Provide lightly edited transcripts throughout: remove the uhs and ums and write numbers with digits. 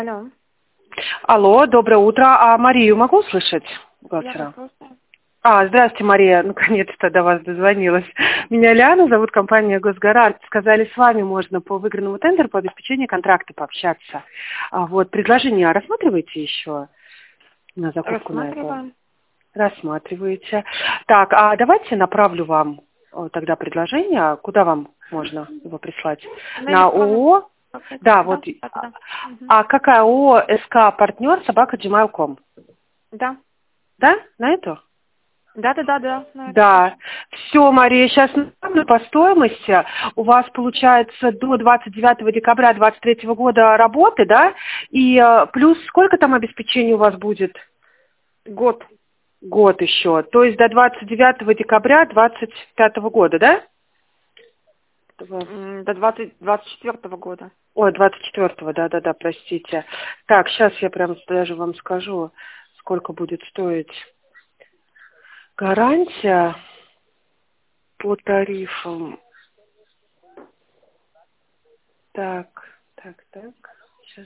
Алло. Алло, доброе утро. А Марию могу услышать? Я вас слушаю. Здравствуйте, Мария. Наконец-то до вас дозвонилась. Меня Лиана зовут, компания «Госгарант». Сказали, с вами можно по выигранному тендеру по обеспечению контракта пообщаться. Предложение рассматриваете еще на закупку на это? Рассматриваем. Рассматриваете. Так, а давайте направлю вам тогда предложение. Куда вам можно его прислать? На ООО? Да, вот. Да. А какая ООО СК партнер @gmail.com? Да. Да? На эту? Да. Да. Все, Мария, сейчас направлю по стоимости. У вас получается до 29 декабря 2023 года работы, да? И плюс сколько там обеспечения у вас будет? Год. Год еще. То есть до 29 декабря 2025 года, да? До 24 года. Ой, 24-го, да, простите. Так, сейчас я прям даже вам скажу, сколько будет стоить гарантия по тарифам. Так. Сейчас.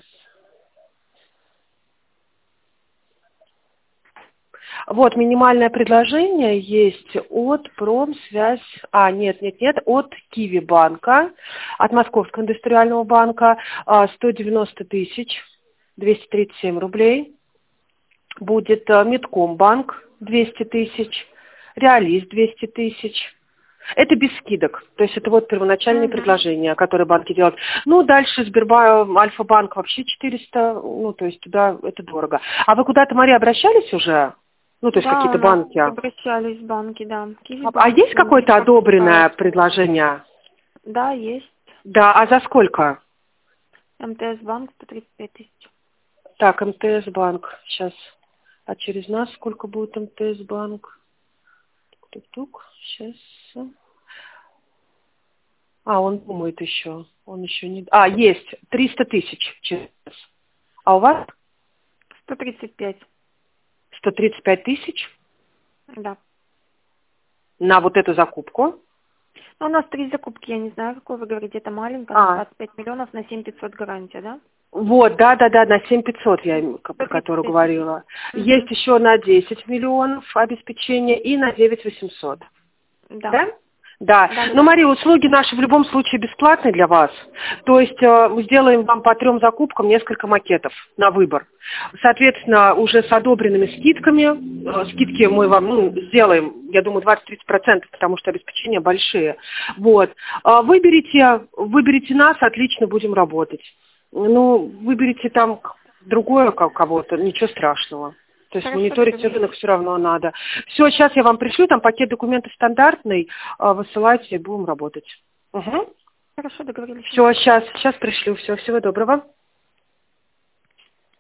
Вот, минимальное предложение есть от Промсвязь, от Киви банка, от Московского индустриального банка, 190 тысяч, 237 рублей. Будет Медкомбанк, 200 тысяч, Реалист, 200 тысяч. Это без скидок. То есть это вот первоначальные предложения, которые банки делают. Ну, дальше Сбербанк, Альфа-банк вообще 400, то есть туда это дорого. А вы куда-то, Мария, обращались уже? То есть Да, какие-то у нас банки. обращались в банки, да. А есть какое-то одобренное предложение? Да, есть. Да, а за сколько? МТС банк 135 тысяч. Так, МТС банк. Сейчас. А через нас сколько будет МТС банк? Тук-тук. Сейчас. Он думает еще. Он еще не... есть. 300 тысяч через нас. А у вас? 135. 135 тысяч? Да. На вот эту закупку? У нас 3 закупки, я не знаю, какой вы говорите. Это маленькая, 25 миллионов на 7500 гарантия, да? Вот, да, на 7500 я про которую говорила. Есть еще на 10 миллионов обеспечения и на 9800. Да? Да. Но, Мария, услуги наши в любом случае бесплатные для вас. То есть мы сделаем вам по 3 закупкам несколько макетов на выбор. Соответственно, уже с одобренными скидками. Скидки мы вам сделаем, я думаю, 20-30%, потому что обеспечения большие. Вот. Выберите нас, отлично будем работать. Выберите там другое кого-то, ничего страшного. То есть мониторить рынок все равно надо. Все, сейчас я вам пришлю, там пакет документов стандартный, высылайте, будем работать. Хорошо, договорились. Все, сейчас пришлю. Все, всего доброго.